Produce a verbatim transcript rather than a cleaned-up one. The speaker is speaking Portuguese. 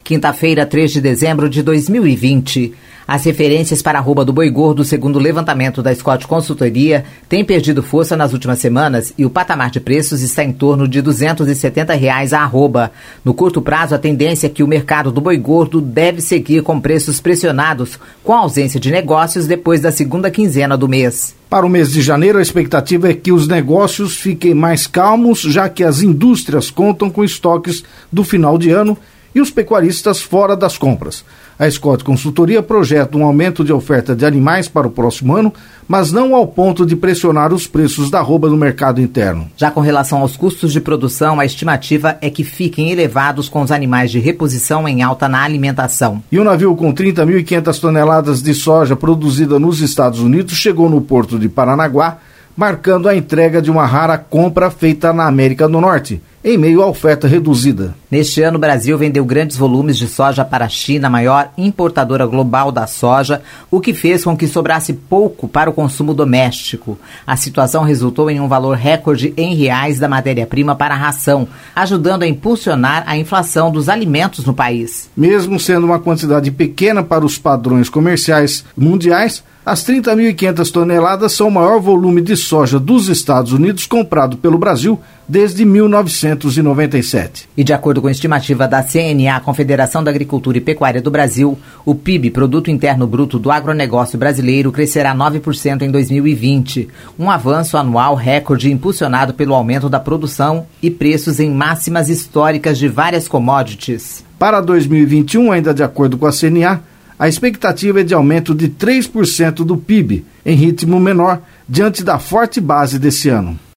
Quinta-feira, três de dezembro de dois mil e vinte. As referências para a arroba do boi gordo, segundo o levantamento da Scott Consultoria, têm perdido força nas últimas semanas e o patamar de preços está em torno de duzentos e setenta reais a arroba. No curto prazo, a tendência é que o mercado do boi gordo deve seguir com preços pressionados, com a ausência de negócios depois da segunda quinzena do mês. Para o mês de janeiro, a expectativa é que os negócios fiquem mais calmos, já que as indústrias contam com estoques do final de ano e os pecuaristas fora das compras. A Scott Consultoria projeta um aumento de oferta de animais para o próximo ano, mas não ao ponto de pressionar os preços da arroba no mercado interno. Já com relação aos custos de produção, a estimativa é que fiquem elevados com os animais de reposição em alta na alimentação. E um navio com trinta mil e quinhentas toneladas de soja produzida nos Estados Unidos chegou no porto de Paranaguá, marcando a entrega de uma rara compra feita na América do Norte, em meio à oferta reduzida. Neste ano, o Brasil vendeu grandes volumes de soja para a China, a maior importadora global da soja, o que fez com que sobrasse pouco para o consumo doméstico. A situação resultou em um valor recorde em reais da matéria-prima para a ração, ajudando a impulsionar a inflação dos alimentos no país. Mesmo sendo uma quantidade pequena para os padrões comerciais mundiais, as trinta mil e quinhentas toneladas são o maior volume de soja dos Estados Unidos comprado pelo Brasil desde mil novecentos e noventa e sete. E de acordo com a estimativa da C N A, Confederação da Agricultura e Pecuária do Brasil, o P I B, Produto Interno Bruto do agronegócio brasileiro, crescerá nove por cento em dois mil e vinte, um avanço anual recorde impulsionado pelo aumento da produção e preços em máximas históricas de várias commodities. Para dois mil e vinte e um, ainda de acordo com a C N A, a expectativa é de aumento de três por cento do P I B, em ritmo menor, diante da forte base desse ano.